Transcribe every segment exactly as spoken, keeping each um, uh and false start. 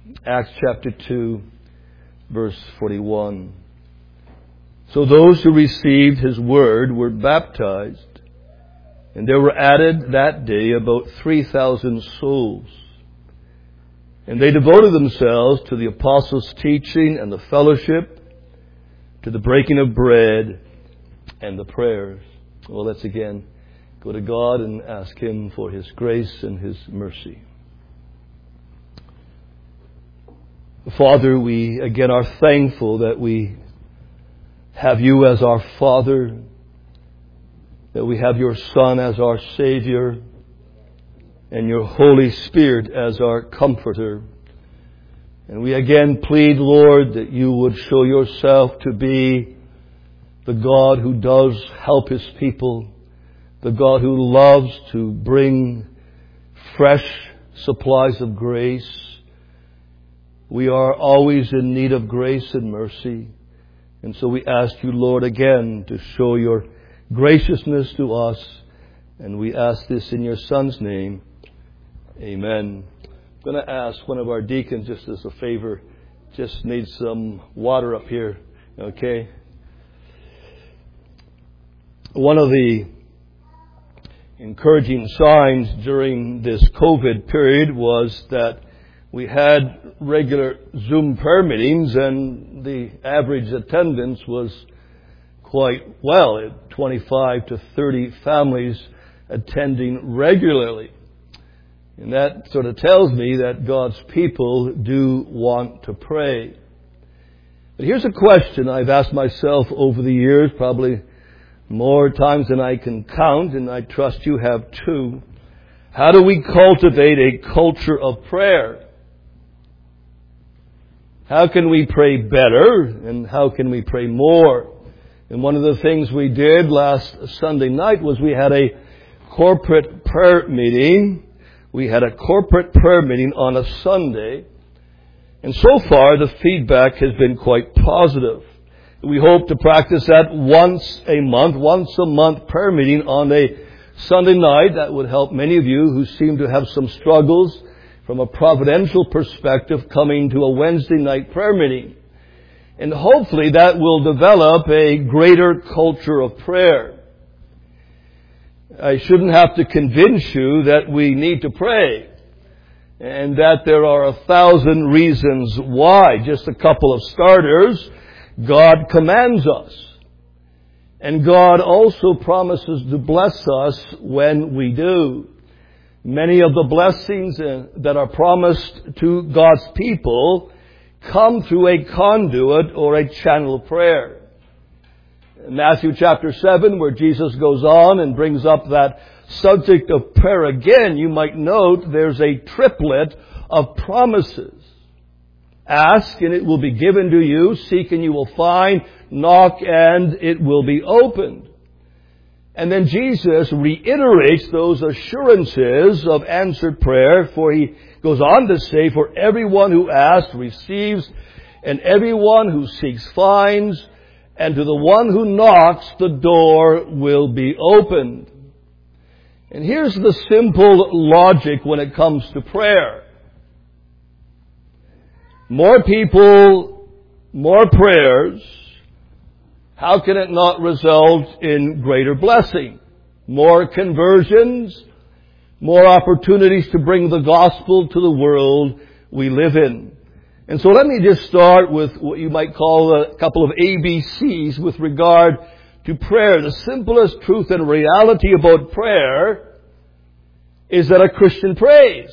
Acts chapter two, verse forty-one. So those who received His word were baptized, and there were added that day about three thousand souls. And they devoted themselves to the apostles' teaching and the fellowship, to the breaking of bread and the prayers. Well, let's again go to God and ask Him for His grace and His mercy. Father, we again are thankful that we have You as our Father, that we have Your Son as our Savior, and Your Holy Spirit as our Comforter. And we again plead, Lord, that You would show Yourself to be the God who does help His people, the God who loves to bring fresh supplies of grace. We are always in need of grace and mercy. And so we ask You, Lord, again to show Your graciousness to us. And we ask this in Your Son's name. Amen. I'm going to ask one of our deacons, just as a favor, just need some water up here. Okay? One of the encouraging signs during this COVID period was that we had regular Zoom prayer meetings, and the average attendance was quite well, at twenty-five to thirty families attending regularly. And that sort of tells me that God's people do want to pray. But here's a question I've asked myself over the years, probably more times than I can count, and I trust you have too. How do we cultivate a culture of prayer? How can we pray better, and how can we pray more? And one of the things we did last Sunday night was we had a corporate prayer meeting. We had a corporate prayer meeting on a Sunday. And so far, the feedback has been quite positive. We hope to practice that once a month, once a month prayer meeting on a Sunday night. That would help many of you who seem to have some struggles from a providential perspective coming to a Wednesday night prayer meeting. And hopefully that will develop a greater culture of prayer. I shouldn't have to convince you that we need to pray, and that there are a thousand reasons why. Just a couple of starters. God commands us. And God also promises to bless us when we do. Many of the blessings that are promised to God's people come through a conduit or a channel of prayer. In Matthew chapter seven, where Jesus goes on and brings up that subject of prayer again, you might note there's a triplet of promises. Ask and it will be given to you. Seek and you will find. Knock and it will be opened. And then Jesus reiterates those assurances of answered prayer, for He goes on to say, for everyone who asks receives, and everyone who seeks finds, and to the one who knocks the door will be opened. And here's the simple logic when it comes to prayer. More people, more prayers. How can it not result in greater blessing? More conversions, more opportunities to bring the gospel to the world we live in. And so let me just start with what you might call a couple of A B Cs with regard to prayer. The simplest truth and reality about prayer is that a Christian prays.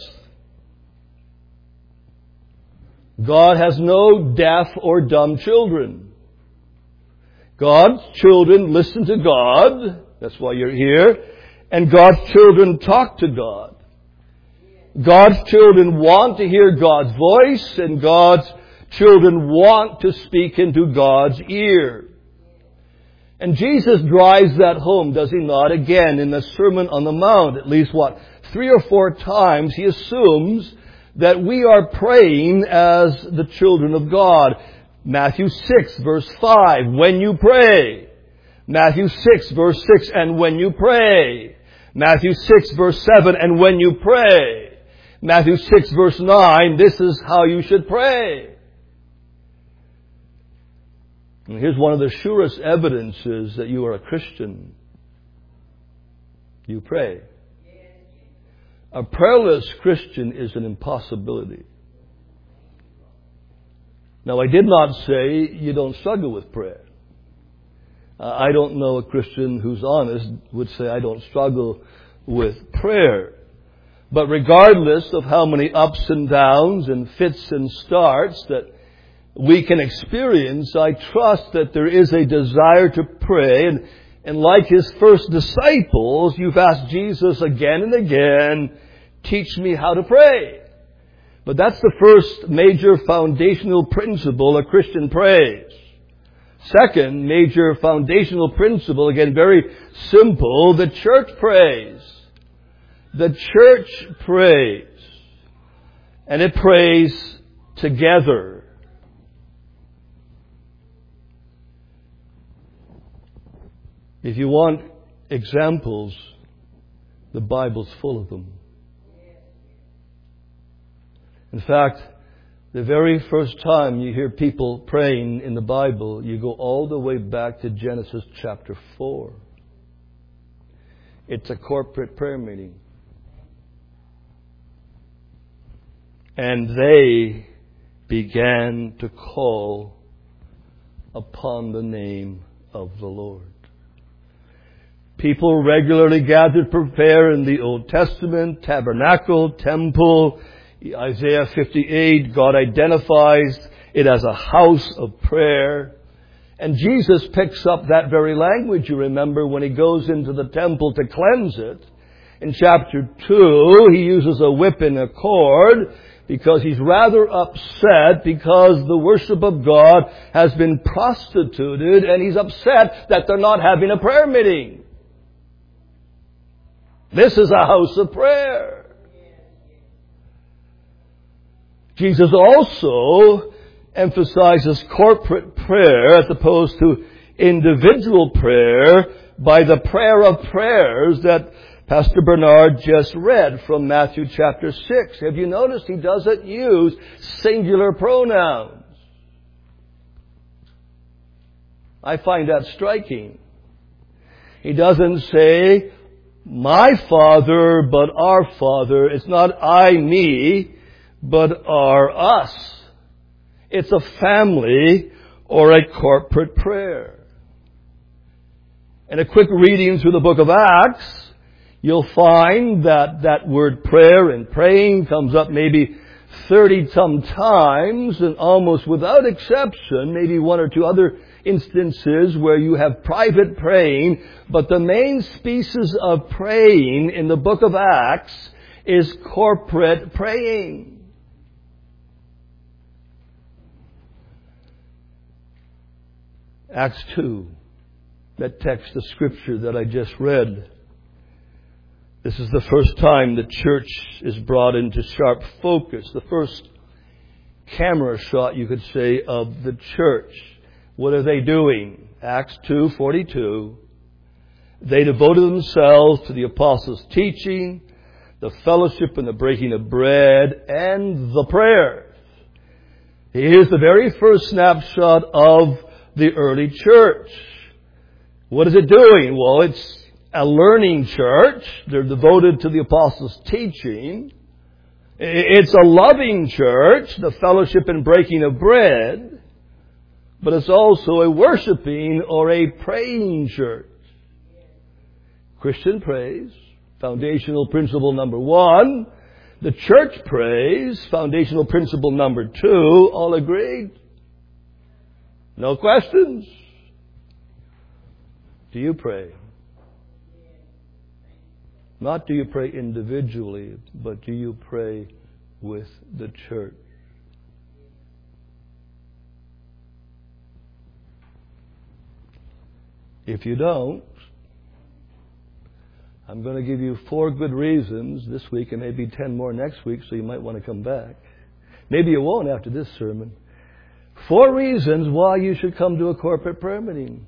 God has no deaf or dumb children. God's children listen to God. That's why you're here. And God's children talk to God. God's children want to hear God's voice, and God's children want to speak into God's ear. And Jesus drives that home, does He not? Again, in the Sermon on the Mount, at least what, three or four times, He assumes that we are praying as the children of God. Matthew six, verse five, when you pray. Matthew six, verse six, and when you pray. Matthew six, verse seven, and when you pray. Matthew six verse nine, this is how you should pray. And here's one of the surest evidences that you are a Christian. You pray. A prayerless Christian is an impossibility. Now, I did not say you don't struggle with prayer. Uh, I don't know a Christian who's honest would say I don't struggle with prayer. But regardless of how many ups and downs and fits and starts that we can experience, I trust that there is a desire to pray. And, and like His first disciples, you've asked Jesus again and again, teach me how to pray. But that's the first major foundational principle a Christian prays. Second major foundational principle, again very simple, the church prays. The church prays. And it prays together. If you want examples, the Bible's full of them. In fact, the very first time you hear people praying in the Bible, you go all the way back to Genesis chapter four. It's a corporate prayer meeting. And they began to call upon the name of the Lord. People regularly gathered for prayer in the Old Testament, tabernacle, temple. Isaiah fifty-eight, God identifies it as a house of prayer. And Jesus picks up that very language, you remember, when He goes into the temple to cleanse it. In chapter two, He uses a whip and a cord because He's rather upset because the worship of God has been prostituted, and He's upset that they're not having a prayer meeting. This is a house of prayer. Jesus also emphasizes corporate prayer as opposed to individual prayer by the prayer of prayers that Pastor Bernard just read from Matthew chapter six. Have you noticed He doesn't use singular pronouns? I find that striking. He doesn't say, my Father, but our Father. It's not I, me, but our, us. It's a family or a corporate prayer. And a quick reading through the book of Acts, you'll find that that word prayer and praying comes up maybe thirty-some times, and almost without exception, maybe one or two other instances where you have private praying, but the main species of praying in the book of Acts is corporate praying. Acts two, that text of Scripture that I just read. This is the first time the church is brought into sharp focus. The first camera shot, you could say, of the church. What are they doing? Acts two forty-two. They devoted themselves to the apostles' teaching, the fellowship and the breaking of bread, and the prayers. Here's the very first snapshot of the early church. What is it doing? Well, it's a learning church. They're devoted to the apostles' teaching. It's a loving church, the fellowship and breaking of bread. But it's also a worshiping or a praying church. Christian praise, foundational principle number one. The church prays, foundational principle number two. All agreed? No questions? Do you pray? Not do you pray individually, but do you pray with the church? If you don't, I'm going to give you four good reasons this week and maybe ten more next week, so you might want to come back. Maybe you won't after this sermon. Four reasons why you should come to a corporate prayer meeting.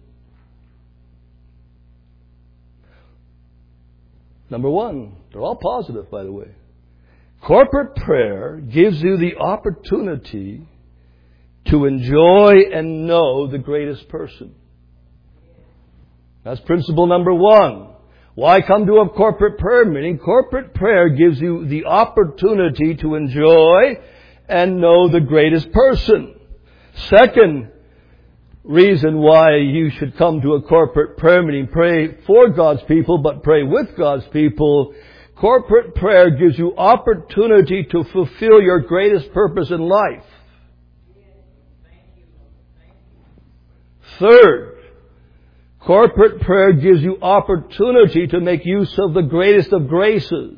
Number one, they're all positive, by the way. Corporate prayer gives you the opportunity to enjoy and know the greatest person. That's principle number one. Why come to a corporate prayer meeting? Corporate prayer gives you the opportunity to enjoy and know the greatest person. Second reason why you should come to a corporate prayer meeting, pray for God's people, but pray with God's people. Corporate prayer gives you opportunity to fulfill your greatest purpose in life. Third, corporate prayer gives you opportunity to make use of the greatest of graces.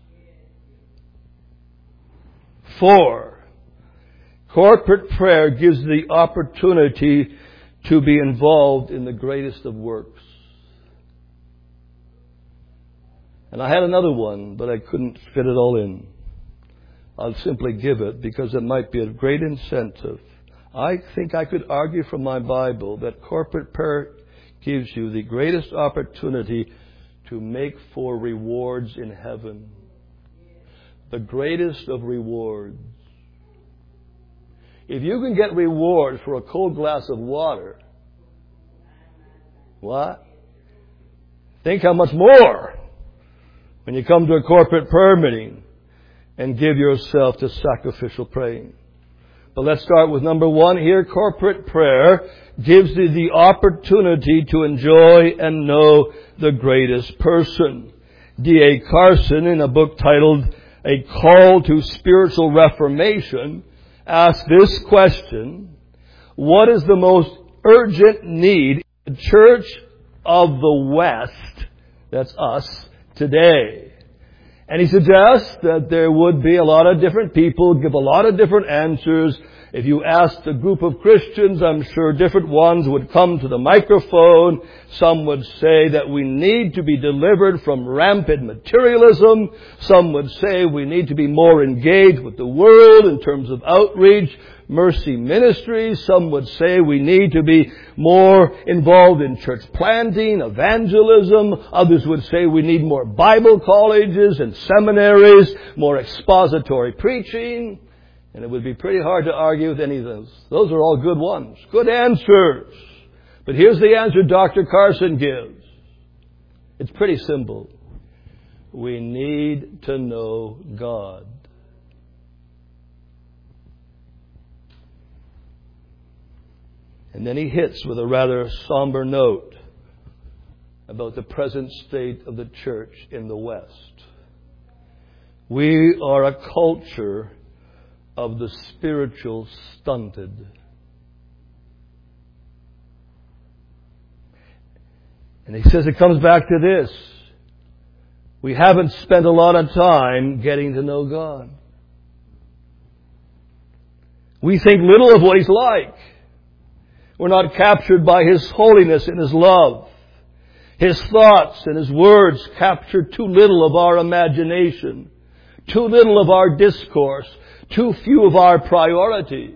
Four, corporate prayer gives the opportunity to be involved in the greatest of works. And I had another one, but I couldn't fit it all in. I'll simply give it because it might be a great incentive. I think I could argue from my Bible that corporate prayer gives you the greatest opportunity to make for rewards in heaven. The greatest of rewards. If you can get reward for a cold glass of water, what? Think how much more when you come to a corporate prayer meeting and give yourself to sacrificial praying. But let's start with number one here. Corporate prayer gives you the opportunity to enjoy and know the greatest person. D A Carson, in a book titled A Call to Spiritual Reformation, asked this question: what is the most urgent need in the Church of the West, that's us, today? And he suggests that there would be a lot of different people give a lot of different answers. If you asked a group of Christians, I'm sure different ones would come to the microphone. Some would say that we need to be delivered from rampant materialism. Some would say we need to be more engaged with the world in terms of outreach, mercy ministries. Some would say we need to be more involved in church planting, evangelism. Others would say we need more Bible colleges and seminaries, more expository preaching. And it would be pretty hard to argue with any of those. Those are all good ones. Good answers. But here's the answer Doctor Carson gives. It's pretty simple. We need to know God. And then he hits with a rather somber note about the present state of the church in the West. We are a culture of the spiritual stunted. And he says it comes back to this. We haven't spent a lot of time getting to know God. We think little of what He's like. We're not captured by His holiness and His love. His thoughts and His words capture too little of our imagination, too little of our discourse, too few of our priorities.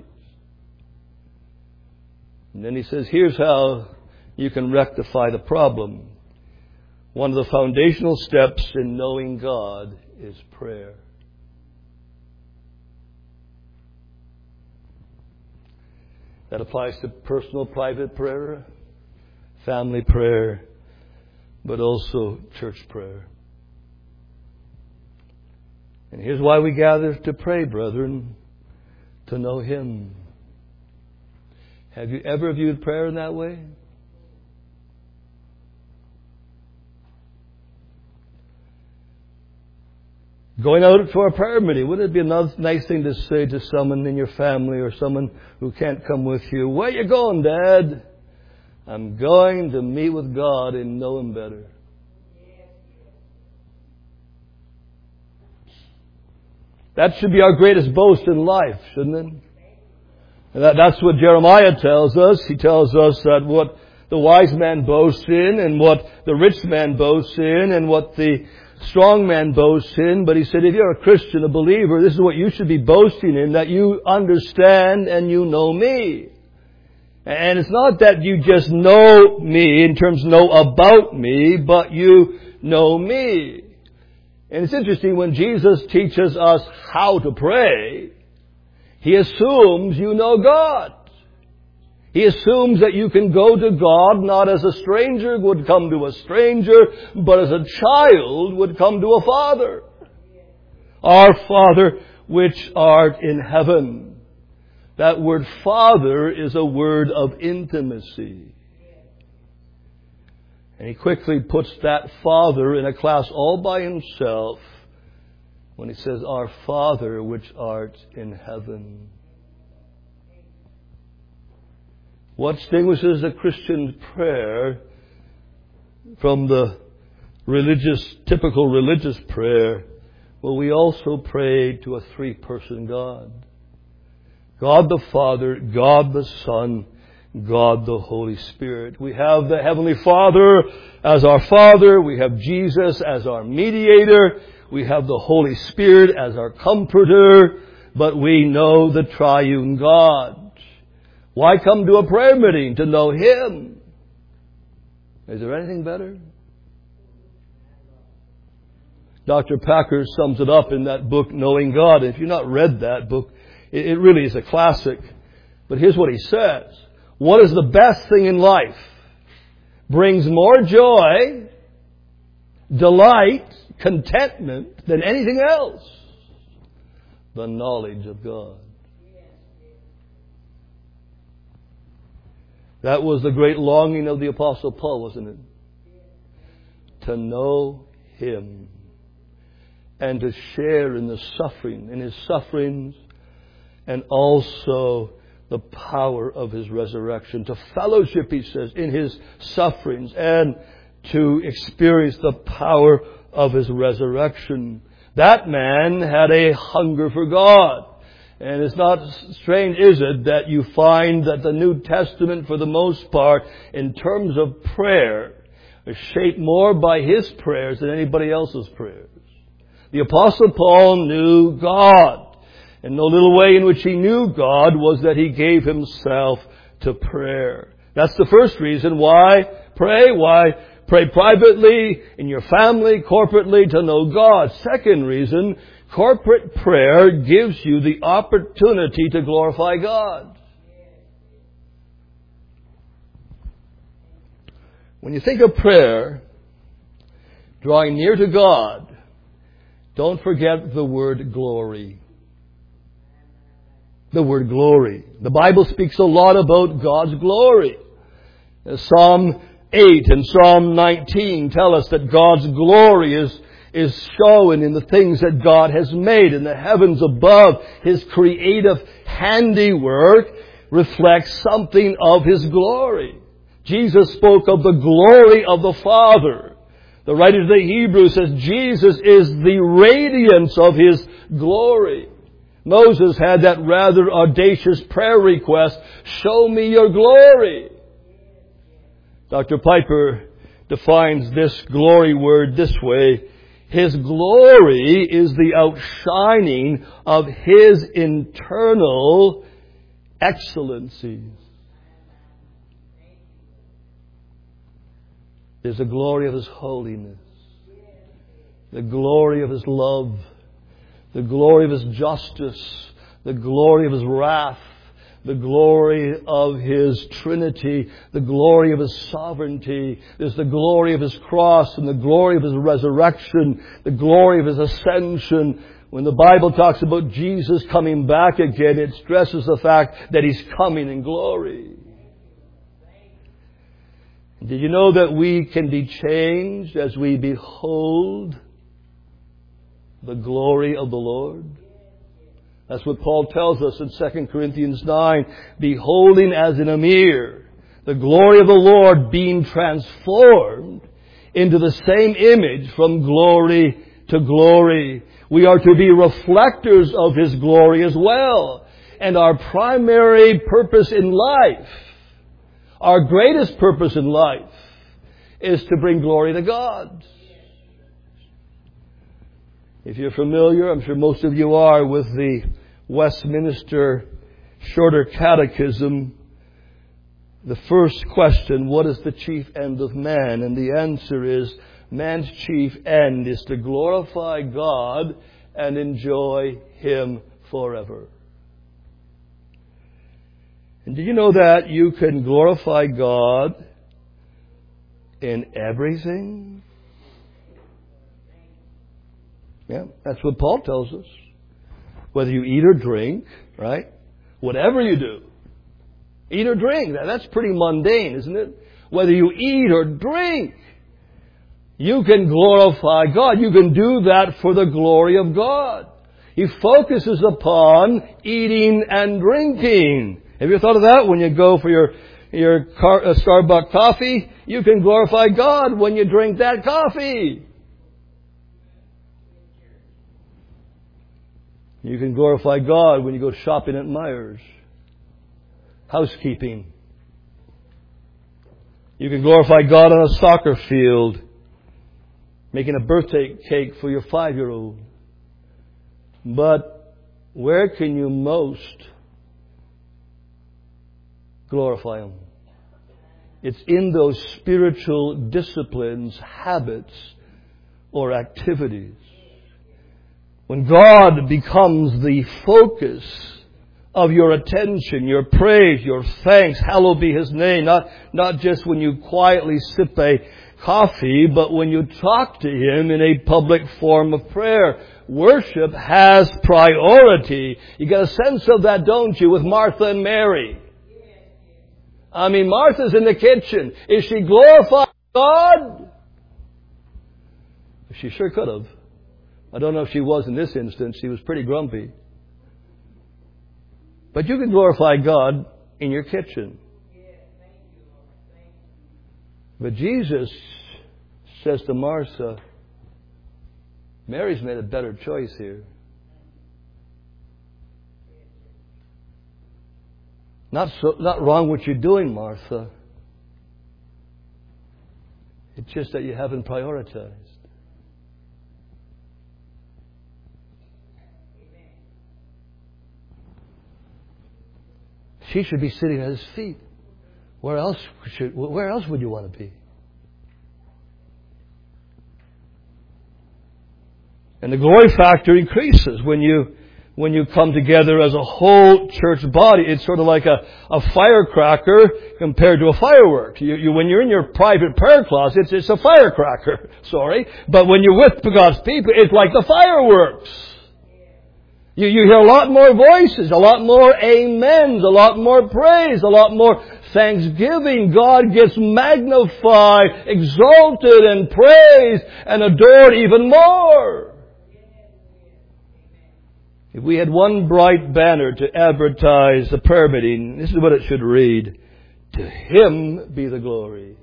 And then he says, here's how you can rectify the problem. One of the foundational steps in knowing God is prayer. That applies to personal, private prayer, family prayer, but also church prayer. And here's why we gather to pray, brethren, to know Him. Have you ever viewed prayer in that way? Going out for a prayer meeting, wouldn't it be a nice thing to say to someone in your family or someone who can't come with you? Where you going, Dad? I'm going to meet with God and know Him better. That should be our greatest boast in life, shouldn't it? And that, that's what Jeremiah tells us. He tells us that what the wise man boasts in and what the rich man boasts in and what the strong man boasts in. But he said, if you're a Christian, a believer, this is what you should be boasting in, that you understand and you know me. And it's not that you just know me in terms of know about me, but you know me. And it's interesting, when Jesus teaches us how to pray, He assumes you know God. He assumes that you can go to God not as a stranger would come to a stranger, but as a child would come to a father. Our Father which art in heaven. That word Father is a word of intimacy. And He quickly puts that Father in a class all by Himself when He says, Our Father which art in heaven. What distinguishes a Christian prayer from the religious, typical religious prayer? Well, we also pray to a three-person God. God the Father, God the Son, God the Holy Spirit. We have the Heavenly Father as our Father. We have Jesus as our mediator. We have the Holy Spirit as our comforter. But we know the triune God. Why come to a prayer meeting? To know Him. Is there anything better? Doctor Packer sums it up in that book, Knowing God. If you've not read that book, it really is a classic. But here's what he says. What is the best thing in life? Brings more joy, delight, contentment than anything else. The knowledge of God. That was the great longing of the Apostle Paul, wasn't it? To know Him. And to share in the suffering, in His sufferings, and also the power of His resurrection. To fellowship, he says, in His sufferings, and to experience the power of His resurrection. That man had a hunger for God. And it's not strange, is it, that you find that the New Testament, for the most part, in terms of prayer, is shaped more by his prayers than anybody else's prayers. The Apostle Paul knew God. And the little way in which he knew God was that he gave himself to prayer. That's the first reason why pray. Why pray privately, in your family, corporately, to know God. Second reason, corporate prayer gives you the opportunity to glorify God. When you think of prayer, drawing near to God, don't forget the word glory. The word glory. The Bible speaks a lot about God's glory. Psalm eight and Psalm nineteen tell us that God's glory is, is shown in the things that God has made in the heavens above. His creative handiwork reflects something of His glory. Jesus spoke of the glory of the Father. The writer of the Hebrews says Jesus is the radiance of His glory. Moses had that rather audacious prayer request, show me your glory. Doctor Piper defines this glory word this way. His glory is the outshining of His internal excellencies. There's the glory of His holiness, the glory of His love, the glory of His justice, the glory of His wrath, the glory of His Trinity, the glory of His sovereignty. There's the glory of His cross and the glory of His resurrection, the glory of His ascension. When the Bible talks about Jesus coming back again, it stresses the fact that He's coming in glory. Did you know that we can be changed as we behold the glory of the Lord? That's what Paul tells us in Second Corinthians nine. Beholding as in a mirror the glory of the Lord, being transformed into the same image from glory to glory. We are to be reflectors of His glory as well. And our primary purpose in life, our greatest purpose in life, is to bring glory to God. If you're familiar, I'm sure most of you are, with the Westminster Shorter Catechism, the first question, what is the chief end of man? And the answer is man's chief end is to glorify God and enjoy Him forever. And do you know that you can glorify God in everything? Yeah, that's what Paul tells us. Whether you eat or drink, right? Whatever you do, eat or drink. That's pretty mundane, isn't it? Whether you eat or drink, you can glorify God. You can do that for the glory of God. He focuses upon eating and drinking. Have you thought of that? When you go for your your car, uh, Starbucks coffee, you can glorify God when you drink that coffee. You can glorify God when you go shopping at Myers. Housekeeping. You can glorify God on a soccer field, making a birthday cake for your five-year-old. But where can you most glorify Him? It's in those spiritual disciplines, habits, or activities. When God becomes the focus of your attention, your praise, your thanks, hallowed be His name, not, not just when you quietly sip a coffee, but when you talk to Him in a public form of prayer. Worship has priority. You get a sense of that, don't you, with Martha and Mary? I mean, Martha's in the kitchen. Is she glorifying God? She sure could have. I don't know if she was in this instance. She was pretty grumpy. But you can glorify God in your kitchen. But Jesus says to Martha, Mary's made a better choice here. Not so, not wrong what you're doing, Martha. It's just that you haven't prioritized. She should be sitting at His feet. Where else should, where else would you want to be? And the glory factor increases when you when you come together as a whole church body. It's sort of like a, a firecracker compared to a firework. You, you, when you're in your private prayer closet, it's, it's a firecracker. Sorry. But when you're with God's people, it's like the fireworks. You, you hear a lot more voices, a lot more amens, a lot more praise, a lot more thanksgiving. God gets magnified, exalted, and praised, and adored even more. If we had one bright banner to advertise the prayer meeting, this is what it should read. To Him be the glory.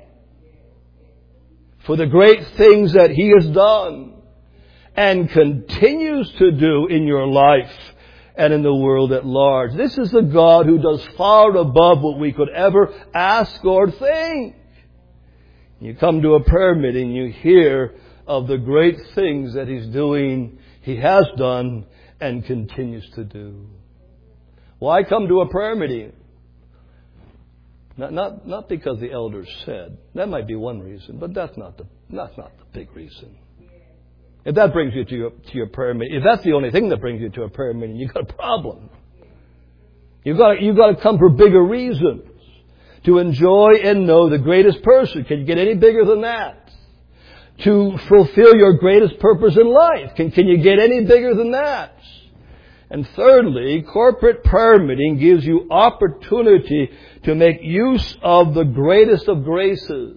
For the great things that He has done and continues to do in your life and in the world at large. This is the God who does far above what we could ever ask or think. You come to a prayer meeting, you hear of the great things that He's doing, He has done, and continues to do. Why come to a prayer meeting? Not, not, not because the elders said. That might be one reason, but that's not the, that's not the big reason. If that brings you to your, to your prayer meeting, if that's the only thing that brings you to a prayer meeting, you've got a problem. You've got, you've got to come for bigger reasons. To enjoy and know the greatest person. Can you get any bigger than that? To fulfill your greatest purpose in life. Can, can you get any bigger than that? And thirdly, corporate prayer meeting gives you opportunity to make use of the greatest of graces.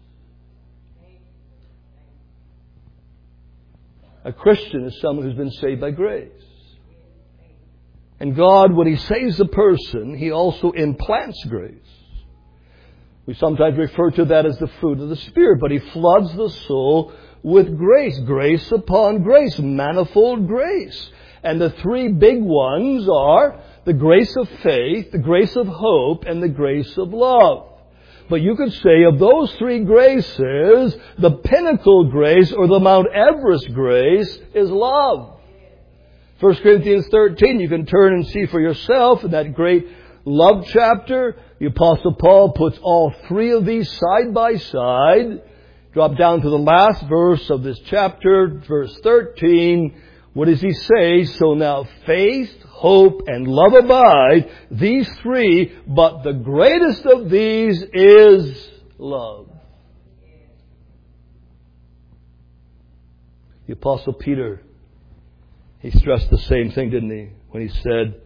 A Christian is someone who's been saved by grace. And God, when He saves a person, He also implants grace. We sometimes refer to that as the fruit of the Spirit, but He floods the soul with grace. Grace upon grace, manifold grace. And the three big ones are the grace of faith, the grace of hope, and the grace of love. But you could say of those three graces, the pinnacle grace or the Mount Everest grace is love. First Corinthians thirteen, you can turn and see for yourself in that great love chapter. The Apostle Paul puts all three of these side by side. Drop down to the last verse of this chapter, verse thirteen. What does he say? So now faith, hope, and love abide, these three, but the greatest of these is love. The Apostle Peter, he stressed the same thing, didn't he? When he said,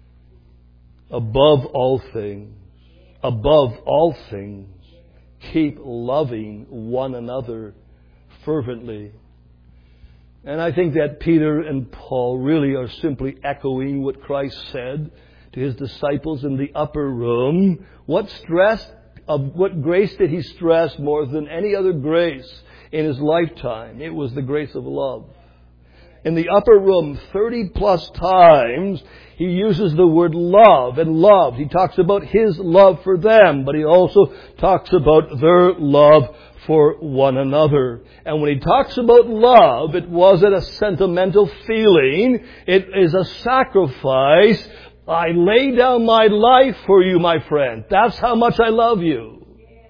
above all things, above all things, keep loving one another fervently. And I think that Peter and Paul really are simply echoing what Christ said to His disciples in the upper room. What stress, of what grace did He stress more than any other grace in His lifetime? It was the grace of love. In the upper room, thirty plus times, He uses the word love and love. He talks about His love for them, but He also talks about their love for one another. And when He talks about love, it wasn't a sentimental feeling. It is a sacrifice. I lay down my life for you, my friend. That's how much I love you.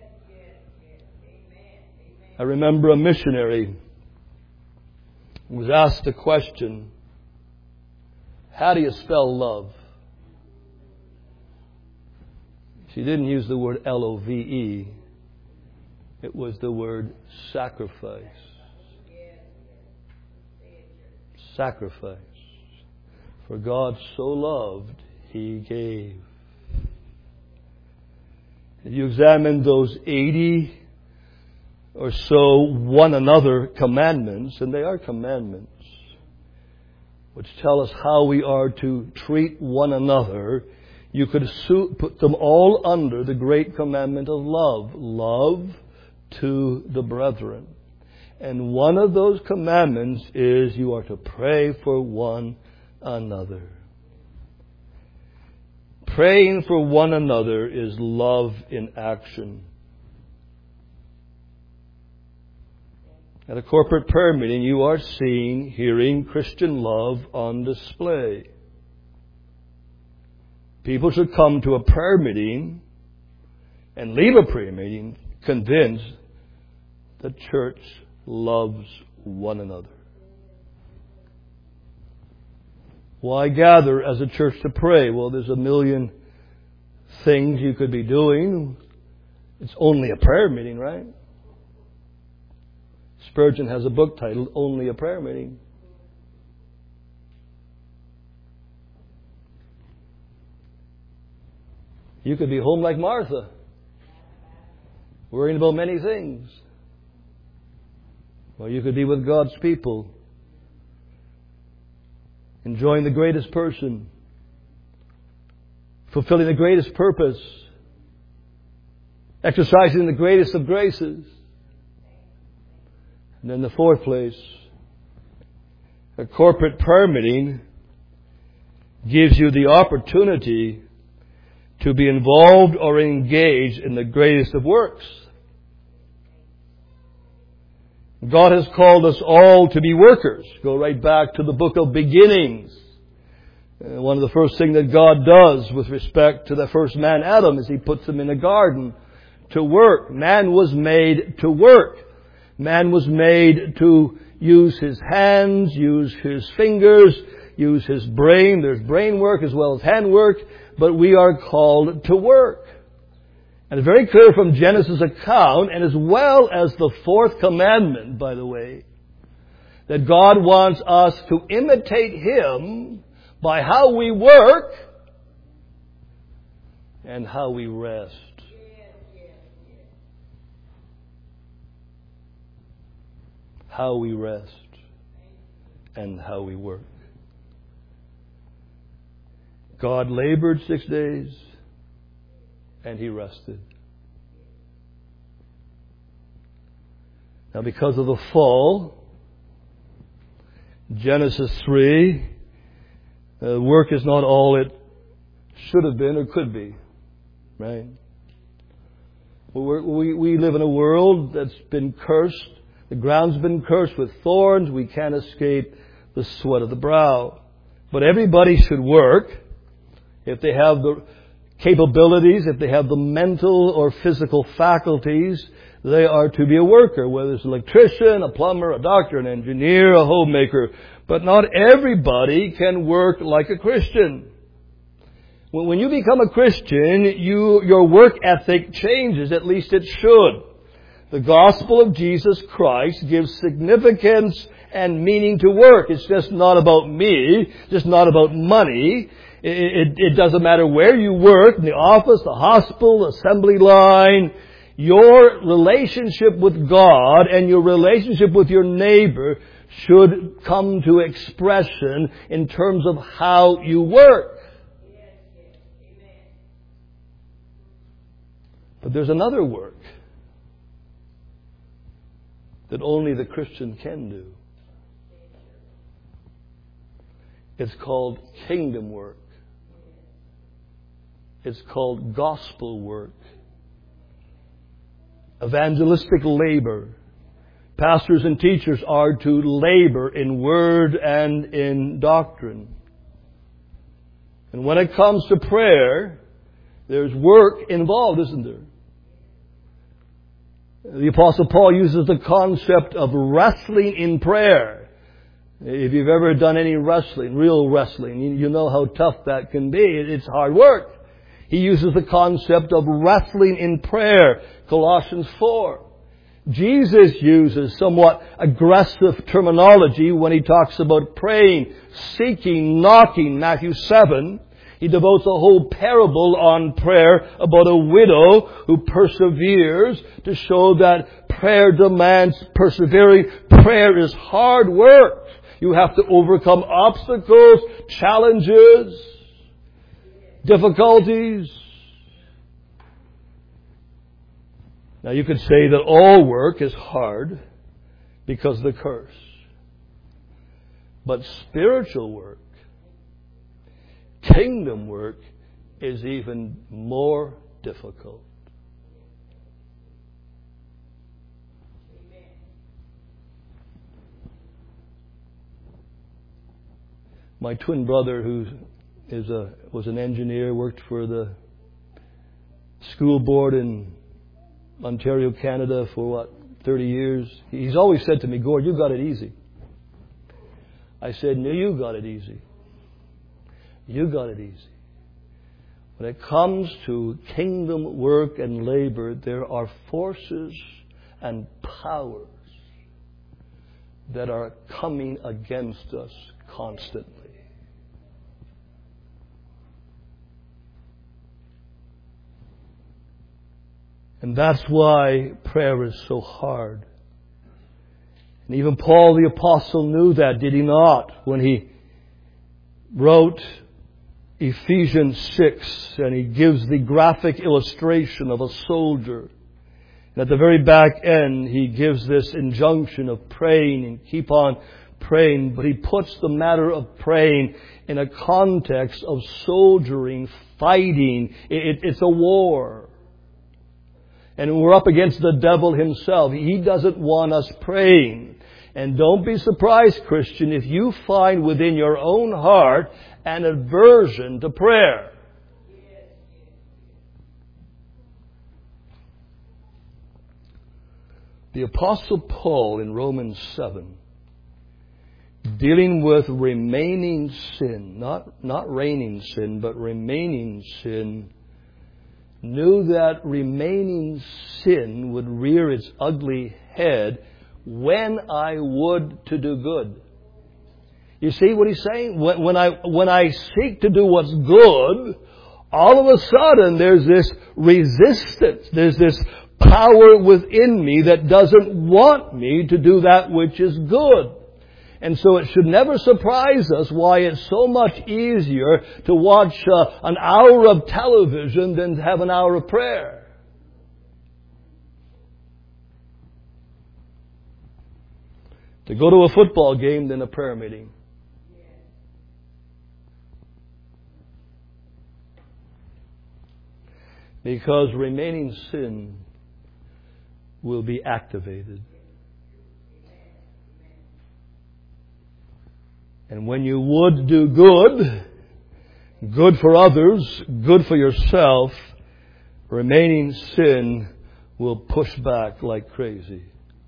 I remember a missionary was asked a question, how do you spell love? She didn't use the word L O V E. It was the word sacrifice. Sacrifice. For God so loved, He gave. If you examine those eighty or so one another commandments, and they are commandments, which tell us how we are to treat one another, you could put them all under the great commandment of love. Love to the brethren. And one of those commandments is you are to pray for one another. Praying for one another is love in action. At a corporate prayer meeting, you are seeing, hearing Christian love on display. People should come to a prayer meeting and leave a prayer meeting convinced the church loves one another. Why gather as a church to pray? Well, there's a million things you could be doing. It's only a prayer meeting, right? Spurgeon has a book titled Only a Prayer Meeting. You could be home like Martha, worrying about many things. Or you could be with God's people, enjoying the greatest person, fulfilling the greatest purpose, exercising the greatest of graces. And then the fourth place, a corporate prayer meeting gives you the opportunity to be involved or engaged in the greatest of works. God has called us all to be workers. Go right back to the book of beginnings. Uh, one of the first things that God does with respect to the first man, Adam, is He puts him in a garden to work. Man was made to work. Man was made to use his hands, use his fingers, use his brain. There's brain work as well as hand work, but we are called to work. And it's very clear from Genesis' account, and as well as the fourth commandment, by the way, that God wants us to imitate Him by how we work and how we rest. How we rest and how we work. God labored six days and He rested. Now, because of the fall, Genesis three, uh, work is not all it should have been or could be. Right? We're, we, we live in a world that's been cursed. The ground's been cursed with thorns. We can't escape the sweat of the brow. But everybody should work if they have the capabilities, if they have the mental or physical faculties, they are to be a worker, whether it's an electrician, a plumber, a doctor, an engineer, a homemaker. But not everybody can work like a Christian. When you become a Christian, you, your work ethic changes, at least it should. The gospel of Jesus Christ gives significance and meaning to work. It's just not about me, just not about money. It, it, it doesn't matter where you work, in the office, the hospital, the assembly line. Your relationship with God and your relationship with your neighbor should come to expression in terms of how you work. But there's another work that only the Christian can do. It's called kingdom work. It's called gospel work. Evangelistic labor. Pastors and teachers are to labor in word and in doctrine. And when it comes to prayer, there's work involved, isn't there? The Apostle Paul uses the concept of wrestling in prayer. If you've ever done any wrestling, real wrestling, you know how tough that can be. It's hard work. He uses the concept of wrestling in prayer, Colossians four. Jesus uses somewhat aggressive terminology when He talks about praying, seeking, knocking, Matthew seven. He devotes a whole parable on prayer about a widow who perseveres to show that prayer demands persevering. Prayer is hard work. You have to overcome obstacles, challenges, difficulties. Now you could say that all work is hard because of the curse. But spiritual work, kingdom work, is even more difficult. My twin brother, who is a was an engineer, worked for the school board in Ontario, Canada for what, thirty years. He's always said to me, "Gord, you got it easy." I said, "No, you got it easy. You got it easy." When it comes to kingdom work and labor, there are forces and powers that are coming against us constantly. And that's why prayer is so hard. And even Paul the Apostle knew that, did he not? When he wrote Ephesians six, and he gives the graphic illustration of a soldier. And at the very back end, he gives this injunction of praying and keep on praying. But he puts the matter of praying in a context of soldiering, fighting. It, it, it's a war. And we're up against the devil himself. He doesn't want us praying. And don't be surprised, Christian, if you find within your own heart an aversion to prayer. The Apostle Paul in Romans seven, dealing with remaining sin, not, not reigning sin, but remaining sin, knew that remaining sin would rear its ugly head when I would to do good. You see what he's saying? When, when I when I seek to do what's good, all of a sudden there's this resistance. There's this power within me that doesn't want me to do that which is good. And so it should never surprise us why it's so much easier to watch uh, an hour of television than to have an hour of prayer. To go to a football game than a prayer meeting. Because remaining sin will be activated. And when you would do good, good for others, good for yourself, remaining sin will push back like crazy.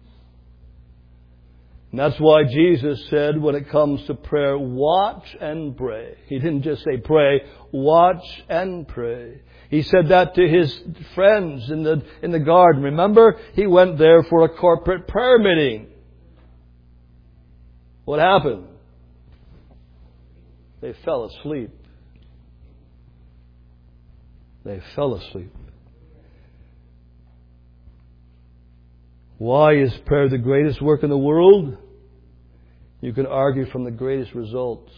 And that's why Jesus said when it comes to prayer, watch and pray. He didn't just say pray, watch and pray. He said that to His friends in the, in the garden. Remember, He went there for a corporate prayer meeting. What happened? They fell asleep. They fell asleep. Why is prayer the greatest work in the world? You can argue from the greatest results.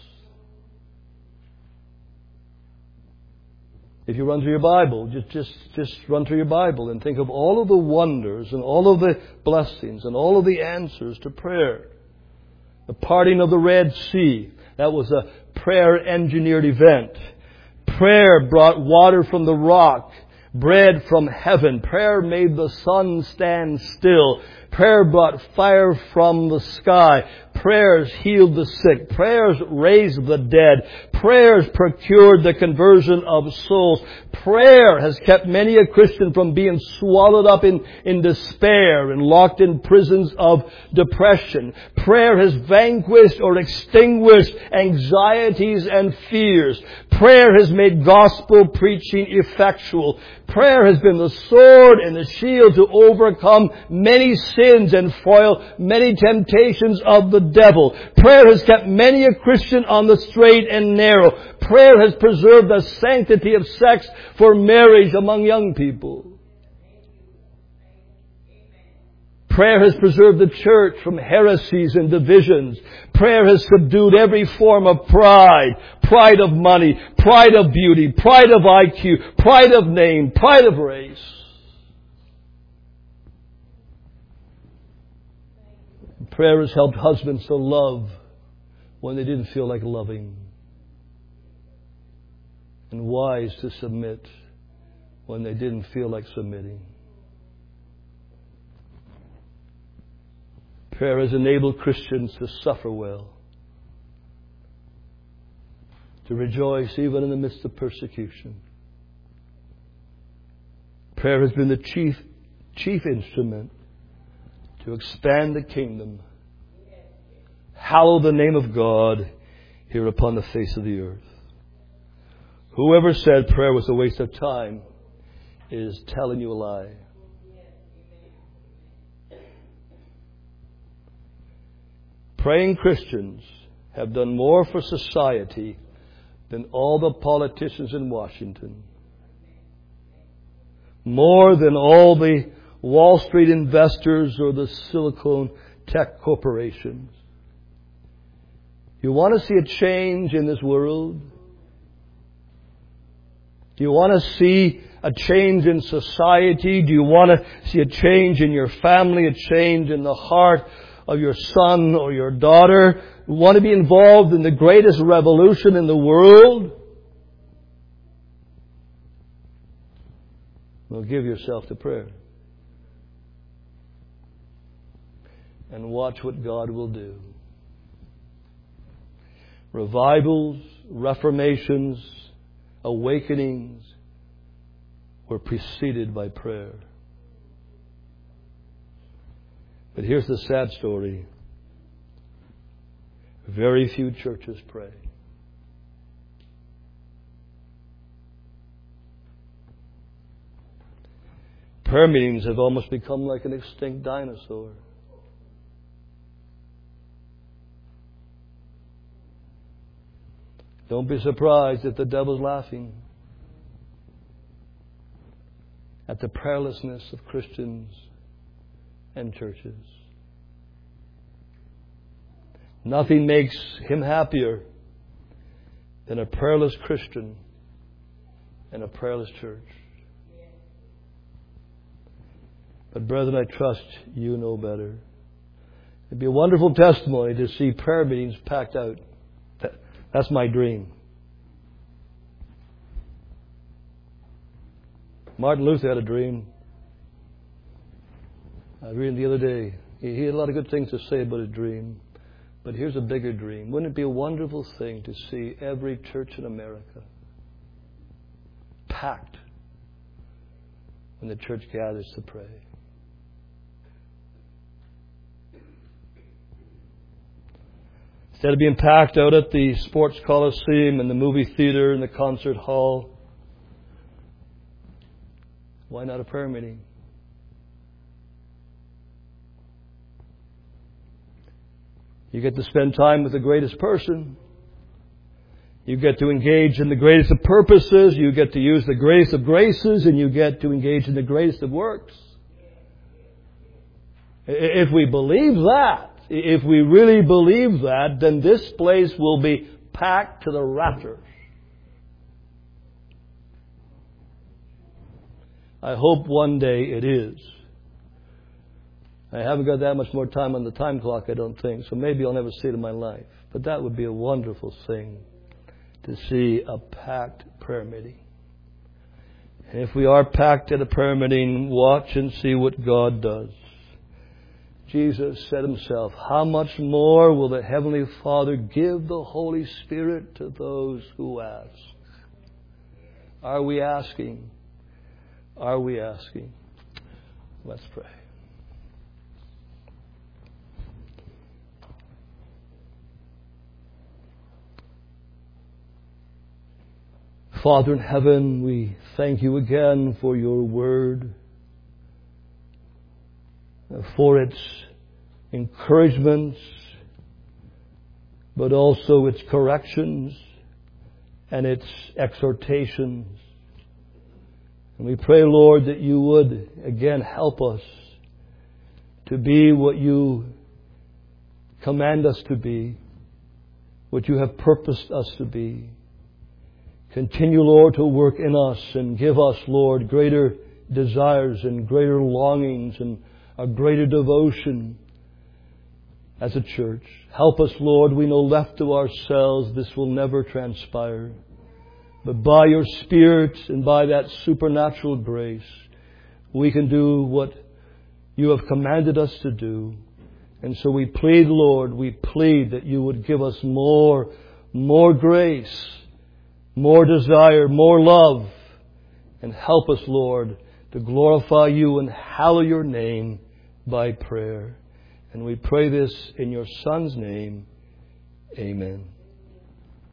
If you run through your Bible, just, just, just run through your Bible and think of all of the wonders and all of the blessings and all of the answers to prayer. The parting of the Red Sea, that was a prayer-engineered event. Prayer brought water from the rock, bread from heaven. Prayer made the sun stand still. Prayer brought fire from the sky. Prayers healed the sick. Prayers raised the dead. Prayers procured the conversion of souls. Prayer has kept many a Christian from being swallowed up in, in despair and locked in prisons of depression. Prayer has vanquished or extinguished anxieties and fears. Prayer has made gospel preaching effectual. Prayer has been the sword and the shield to overcome many sins and foil many temptations of the devil. Prayer has kept many a Christian on the straight and narrow. Prayer has preserved the sanctity of sex for marriage among young people. Prayer has preserved the church from heresies and divisions. Prayer has subdued every form of pride. Pride of money, pride of beauty, pride of I Q, pride of name, pride of race. Prayer has helped husbands to love when they didn't feel like loving. And wives to submit when they didn't feel like submitting. Prayer has enabled Christians to suffer well, to rejoice even in the midst of persecution. Prayer has been the chief, chief instrument to expand the kingdom, hallow the name of God here upon the face of the earth. Whoever said prayer was a waste of time is telling you a lie. Praying Christians have done more for society than all the politicians in Washington. More than all the Wall Street investors or the Silicon tech corporations. You want to see a change in this world? Do you want to see a change in society? Do you want to see a change in your family, a change in the heart of your son or your daughter? You want to be involved in the greatest revolution in the world? Well, give yourself to prayer. And watch what God will do. Revivals, reformations, awakenings were preceded by prayer. But here's the sad story. Very few churches pray. Prayer meetings have almost become like an extinct dinosaur. Don't be surprised if the devil's laughing at the prayerlessness of Christians and churches. Nothing makes him happier than a prayerless Christian and a prayerless church. But brethren, I trust you know better. It'd be a wonderful testimony to see prayer meetings packed out. That's my dream. Martin Luther had a dream. I was reading the other day. He had a lot of good things to say about a dream. But here's a bigger dream. Wouldn't it be a wonderful thing to see every church in America packed when the church gathers to pray. Instead of being packed out at the sports coliseum and the movie theater and the concert hall, why not a prayer meeting? You get to spend time with the greatest person. You get to engage in the greatest of purposes. You get to use the greatest of graces, and you get to engage in the greatest of works. If we believe that, if we really believe that, then this place will be packed to the rafters. I hope one day it is. I haven't got that much more time on the time clock, I don't think, so maybe I'll never see it in my life. But that would be a wonderful thing, to see a packed prayer meeting. And if we are packed at a prayer meeting, watch and see what God does. Jesus said himself, how much more will the Heavenly Father give the Holy Spirit to those who ask? Are we asking? Are we asking? Let's pray. Father in heaven, we thank you again for your word, for its encouragements, but also its corrections and its exhortations. And we pray, Lord, that you would again help us to be what you command us to be, what you have purposed us to be. Continue, Lord, to work in us and give us, Lord, greater desires and greater longings and a greater devotion as a church. Help us, Lord. We know left to ourselves this will never transpire. But by your Spirit and by that supernatural grace, we can do what you have commanded us to do. And so we plead, Lord, we plead that you would give us more, more grace, more desire, more love, and help us, Lord, to glorify you and hallow your name by prayer. And we pray this in your Son's name. Amen.